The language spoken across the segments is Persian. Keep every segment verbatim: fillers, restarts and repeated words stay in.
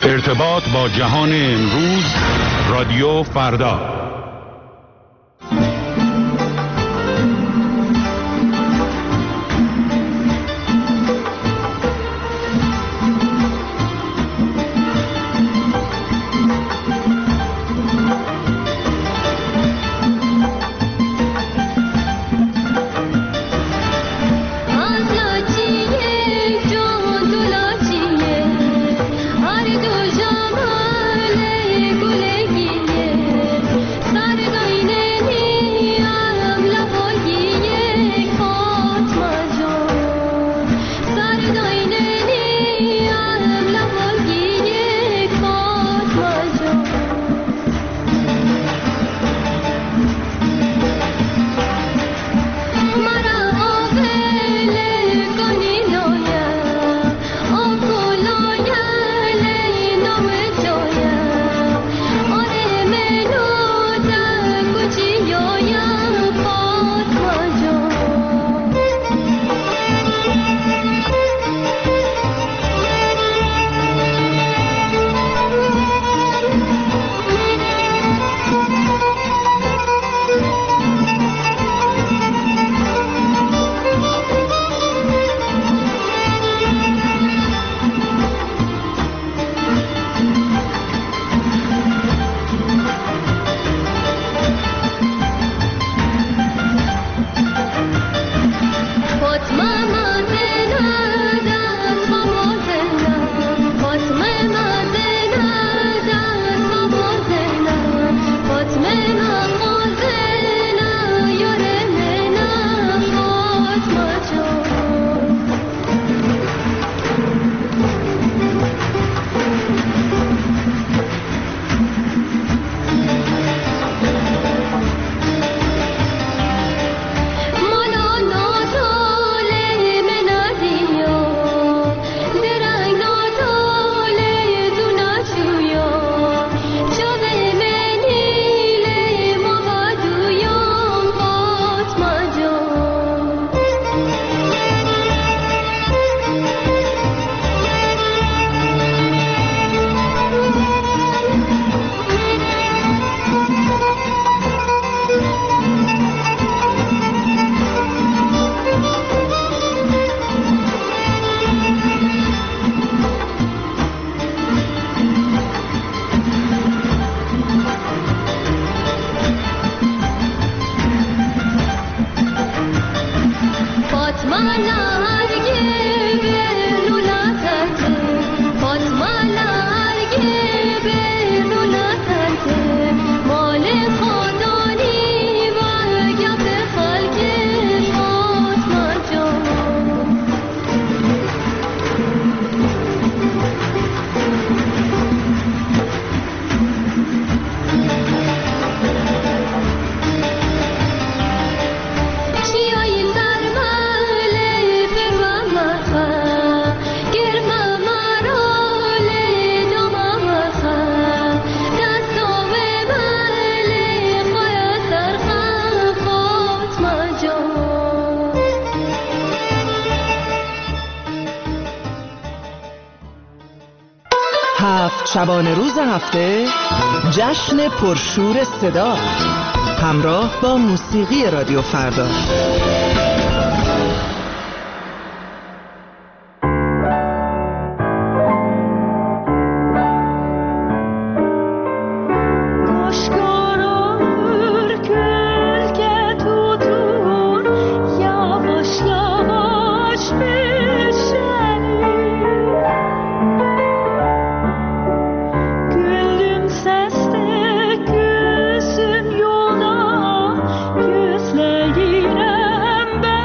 ارتباط با جهان امروز، رادیو فردا. شبانه روز هفته جشن پرشور صدا همراه با موسیقی رادیو فردا. Gözlerim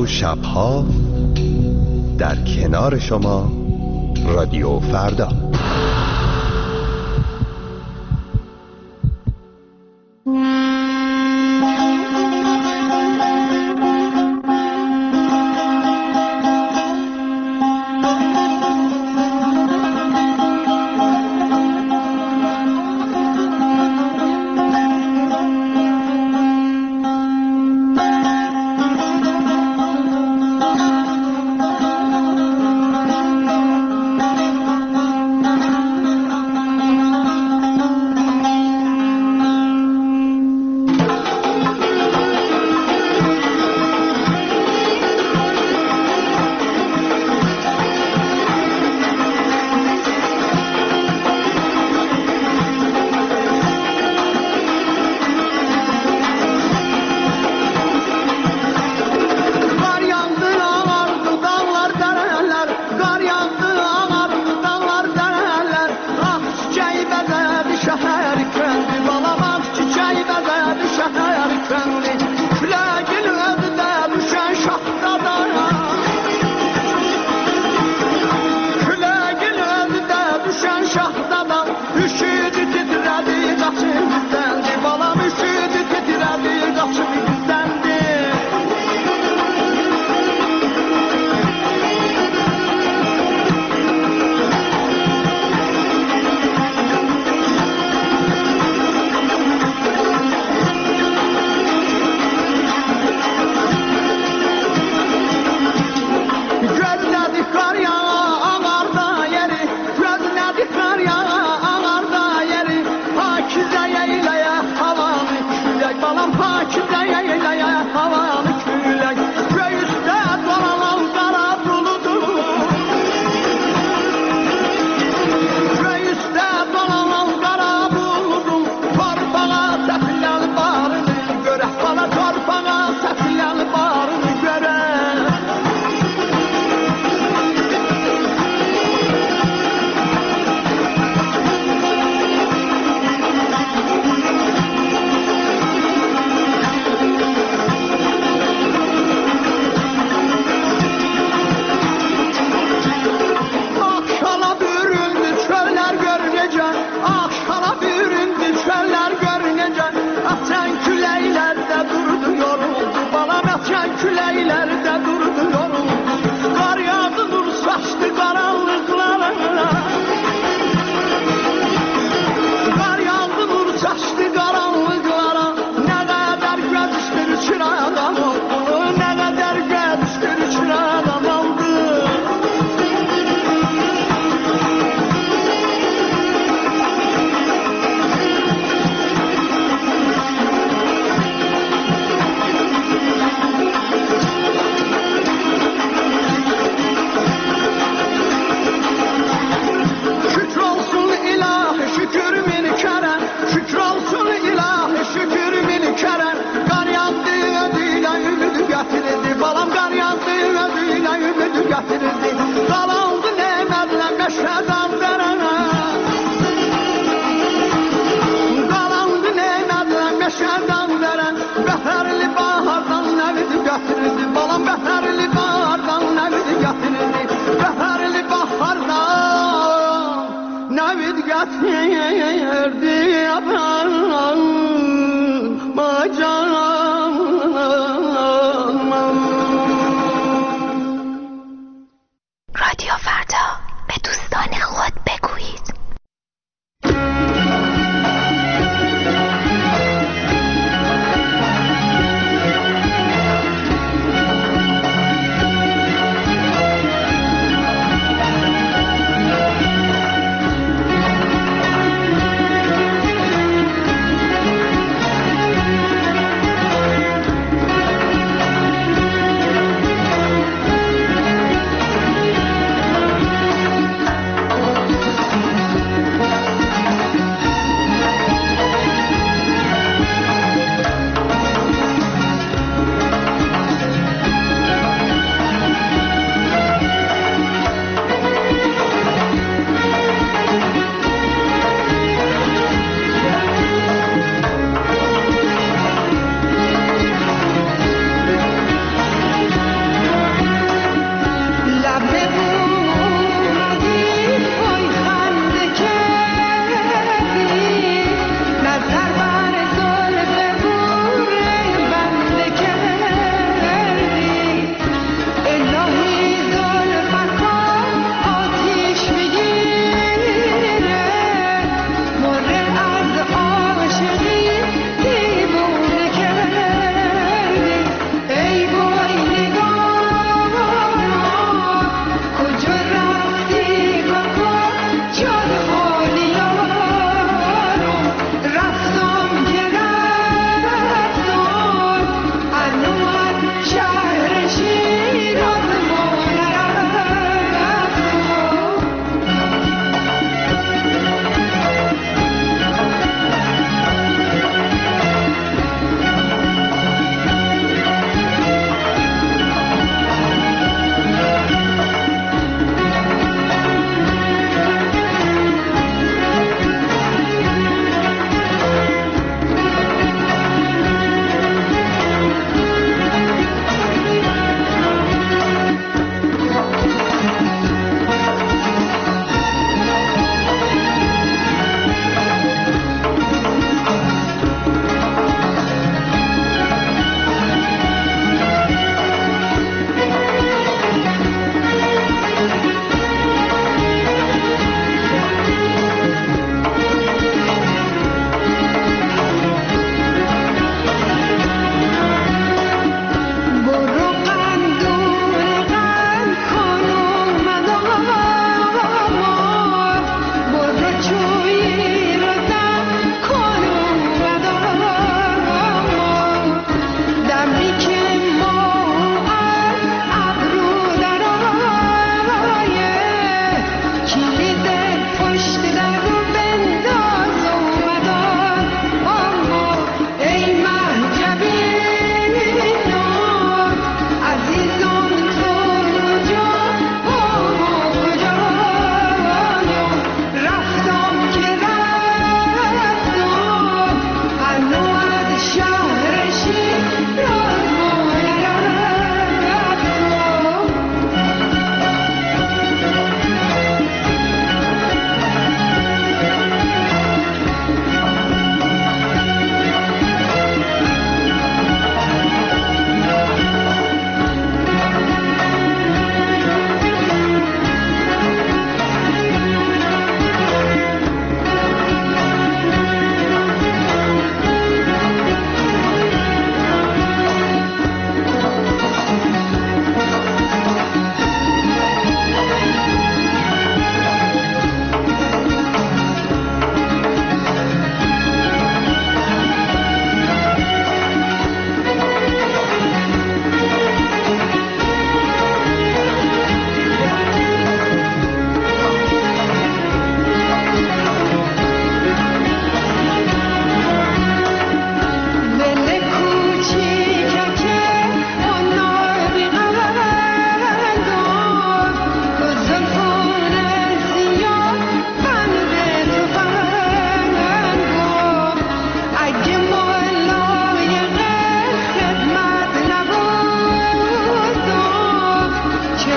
و شبها در کنار شما رادیو فردا.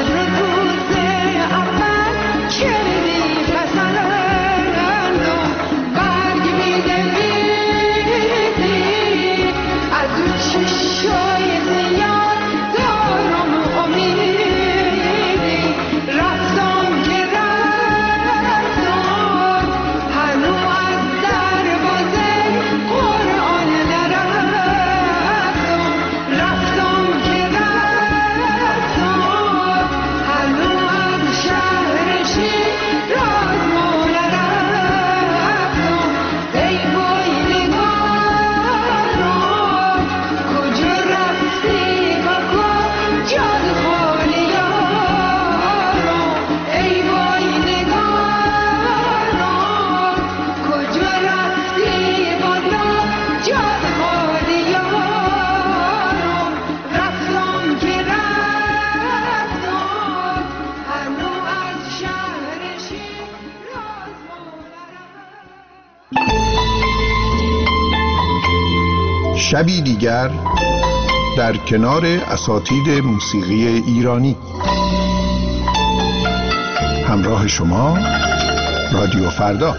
شبی دیگر در کنار اساتید موسیقی ایرانی. همراه شما رادیو فردا.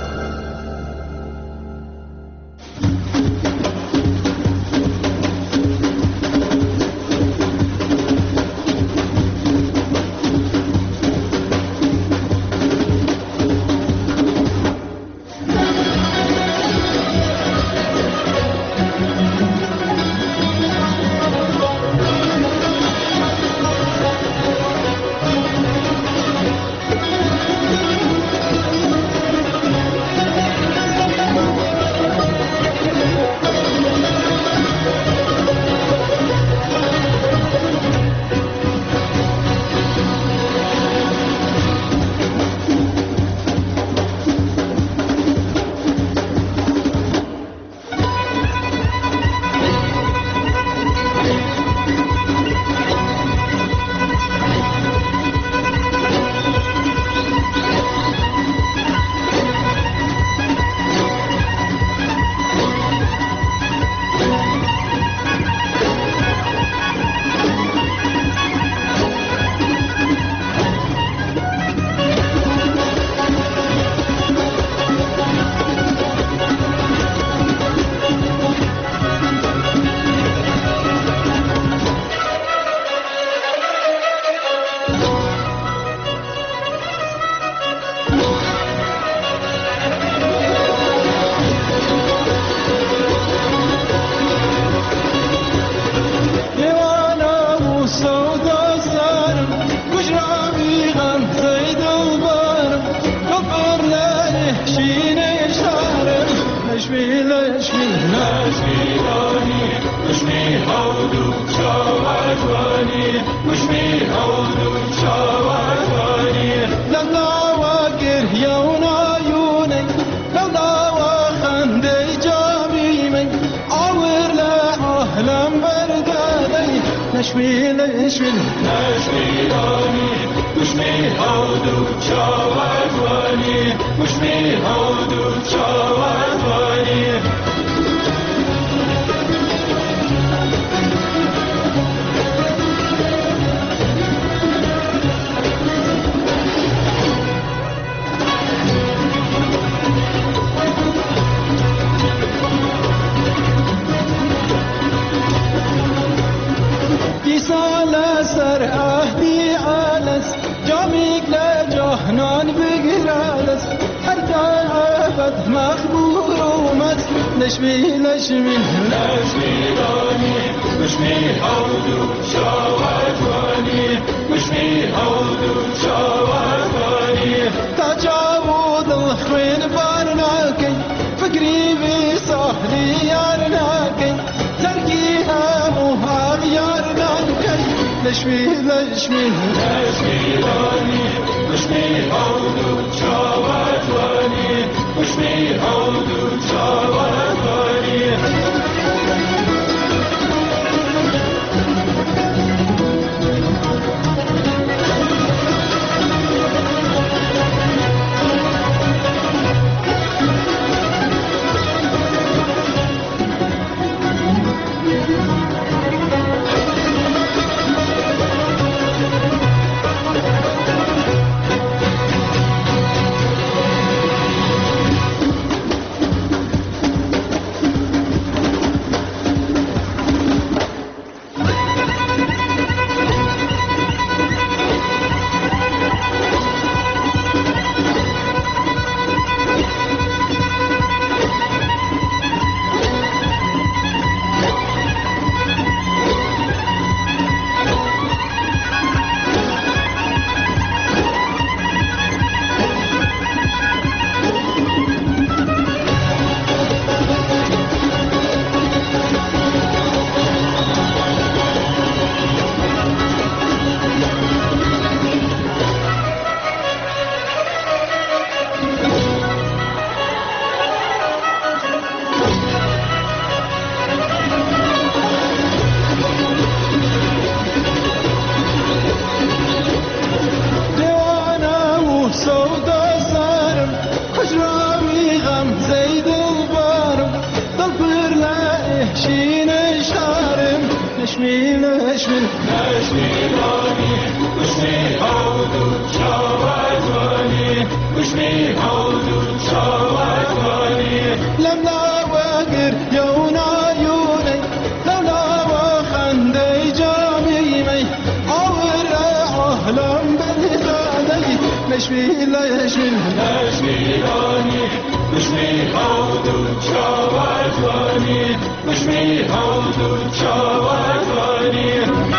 نشمیل نشمیل نشمیلانی گوشمی هودو چاوزانی گوشمی هودو چاوزانی لملا وگر یونا یونی لملا و خنده جامی می آور احلام بردانی نشمیل نشمیل نشمیلانی گوشمی هودو چاوزانی گوشمی هودو چاوزانی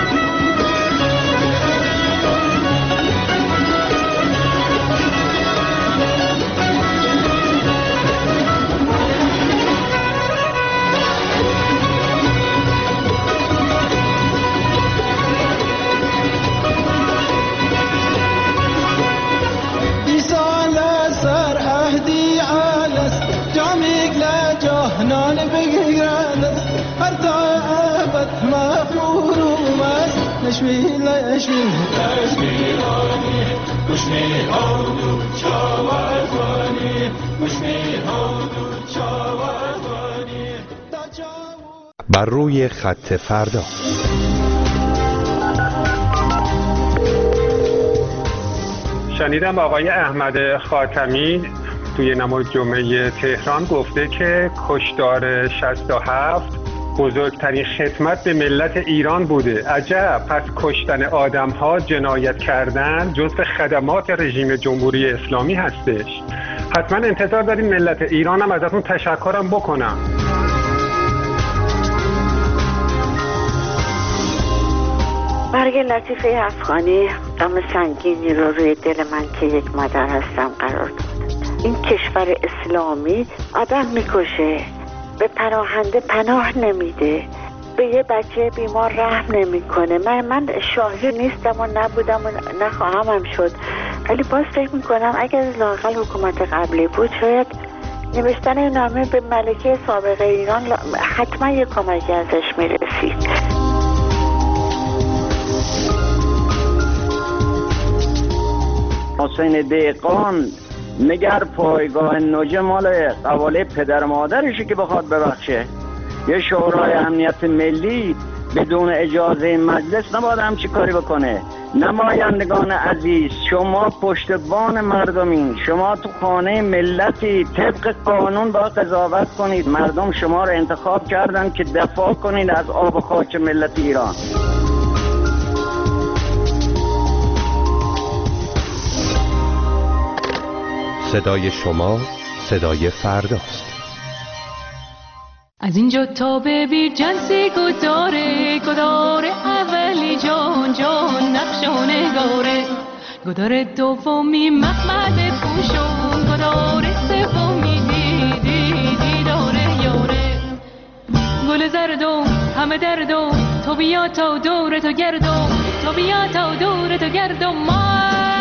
نشمیل نشمیل نشمیلانی گوشمی هودو چاوزانی گوشمی هودو چاوزانی بر روی خط فردا. شنیدم آقای احمد خاتمی توی نماز جمعه تهران گفته که کشتار شصت و هفت بزرگترین خدمت به ملت ایران بوده. عجب، پس کشتن آدم ها، جنایت کردن جزو خدمات رژیم جمهوری اسلامی هستش. حتما انتظار داریم ملت ایران هم ازتون تشکرم بکنم. برگ لطیفه افغانی غم سنگینی رو روی دل من که یک مادر هستم قرار داد. این کشور اسلامی آدم میکشه، به پناهنده پناه نمیده، به یه بچه بیمار رحم نمیکنه. من من شاهد نیستم و نبودم و نخواهم هم شد، ولی باز فکر میکنم اگر لااقل حکومت قبلی بود شاید نوشتن این نامه به ملکه سابق ایران حتما یه کمکی ازش میرسید. حسین دهقان مگر پایگاه نوجه مال قواله پدر مادرشه که بخواد ببخشه؟ یه شورای امنیت ملی بدون اجازه مجلس نباید همچی کاری بکنه. نمایندگان عزیز، شما پشتبان مردمین، شما تو خانه ملتی، طبق قانون با قضاوت کنید. مردم شما رو انتخاب کردن که دفاع کنید از آب و خاک ملت ایران. صدای شما صدای فرداست. از اینجا تا به بیر جنسی گداره، گداره اولی جان جان نقش و نگاره، گداره دومی محمد پوشون، گداره سومی دیدی دیداره یاره. گل زردو همه دردو تو بیا تا دور تو گردو، تو بیا تا دور تو گردو ما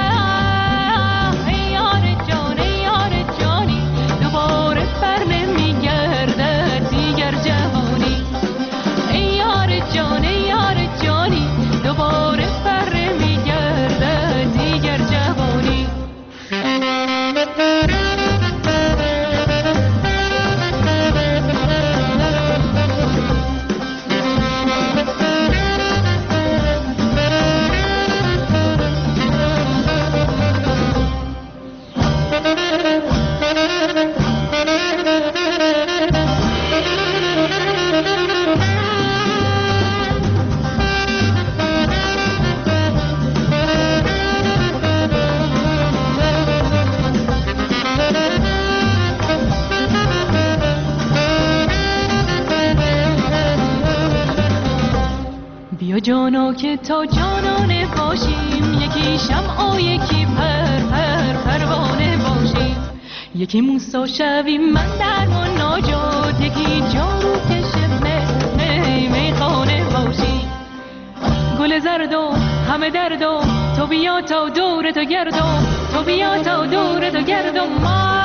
جانا که تا جانانه باشیم، یکی شمع و یکی پر پر پروانه باشیم، یکی موسی شویم من در مناجات، یکی جارو کشم می میخانه باشیم. گل زردو همه دردو تو بیا تا دور تو گردو، تو بیا تا دور تو گردو ما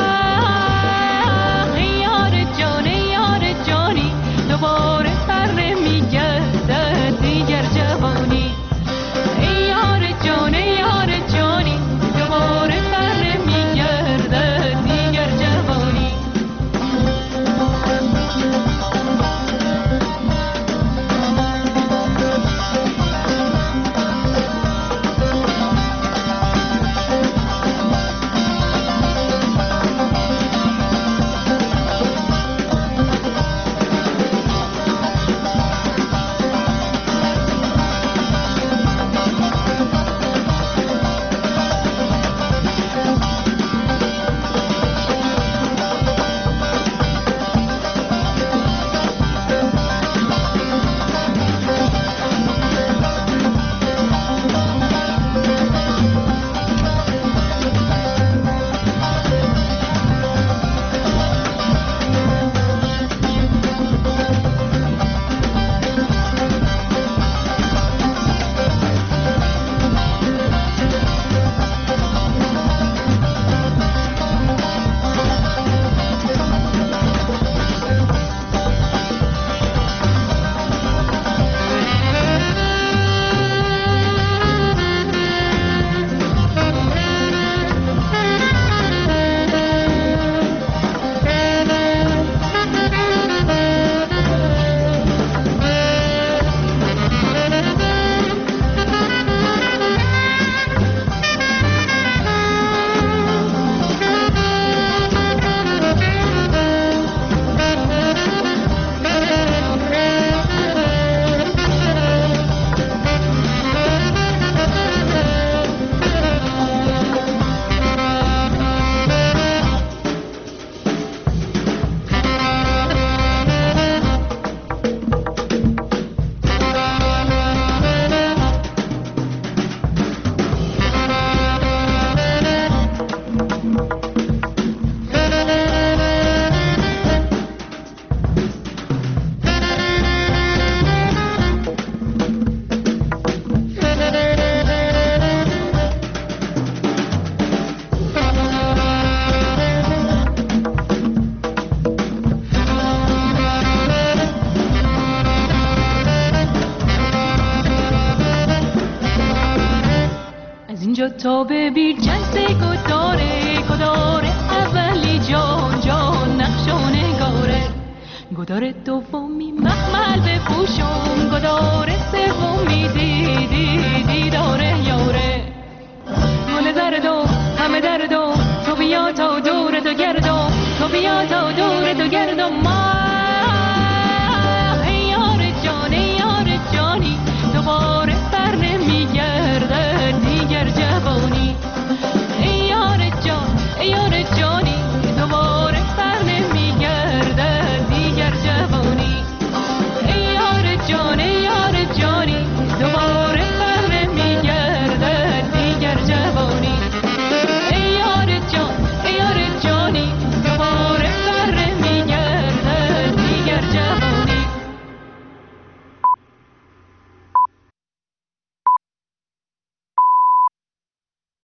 یار جانی یار جانی دوباره پر نمیگردد دیگر جوانی. ای یار جان ای یار جانی دوباره پر نمیگردد دیگر جوانی. تا ببیر جنس گداره گداره اولی جان جان نقش و نگاره گداره دومی مخمل بپوشم گداره سومی دیدی دیداره یاره